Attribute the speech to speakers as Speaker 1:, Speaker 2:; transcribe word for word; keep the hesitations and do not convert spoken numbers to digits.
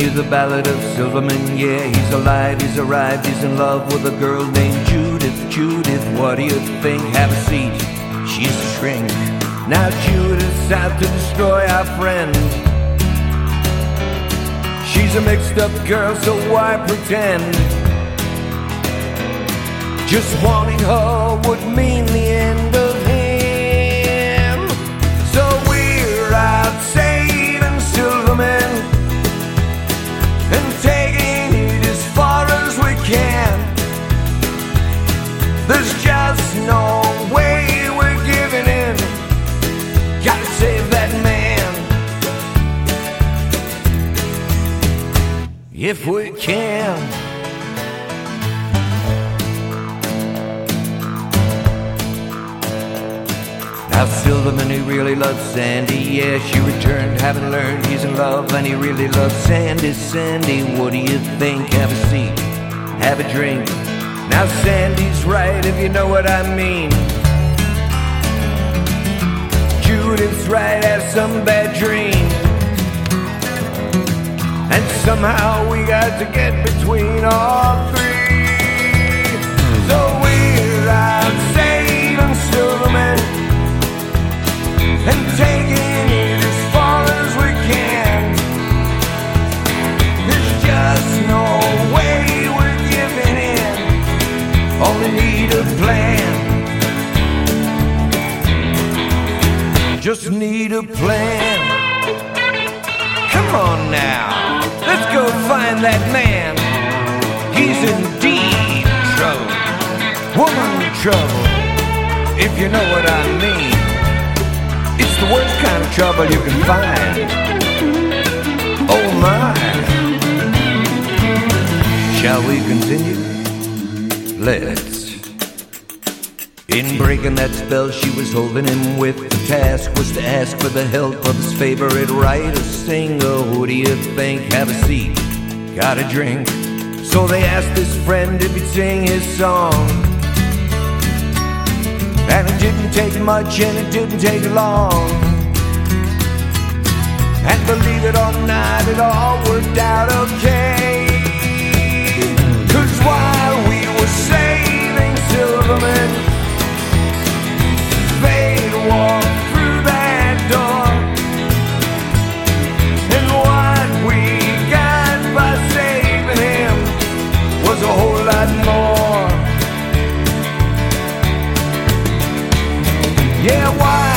Speaker 1: you the ballad of Silverman. Yeah, he's alive, he's arrived, he's in love with a girl named Judith. Judith, what do you think? Have a seat, she's a shrink. Now Judith's out to destroy our friend. She's a mixed up girl, so why pretend? Just wanting her would mean the end of him. So we're out saving Silverman and taking it as far as we can. There's just no way we're giving in. Gotta save that man if we can. Now Silverman, he really loves Sandy. Yeah, she returned, having learned he's in love, and he really loves Sandy. Sandy, what do you think? Have a seat, have a drink. Now Sandy's right, if you know what I mean. Judith's right, has some bad dream. And somehow we got to get between all three. So we're out saving Silverman and taking it as far as we can. There's just no way we're giving in. Only need a plan. Just need a plan. Come on now, let's go find that man. He's in deep trouble, woman trouble, if you know what I mean. It's the worst kind of trouble you can find. Oh my. Shall we continue? Let's. In breaking that spell she was holding him with, the task was to ask for the help of his favorite writer, singer. Who do you think? Have a seat, got a drink. So they asked his friend if he'd sing his song. And it didn't take much and it didn't take long. And believe it or not, it all worked out okay. Cause while we were saving Silverman, they'd walk through that door. And what we got by saving him was a whole lot more. Yeah, why?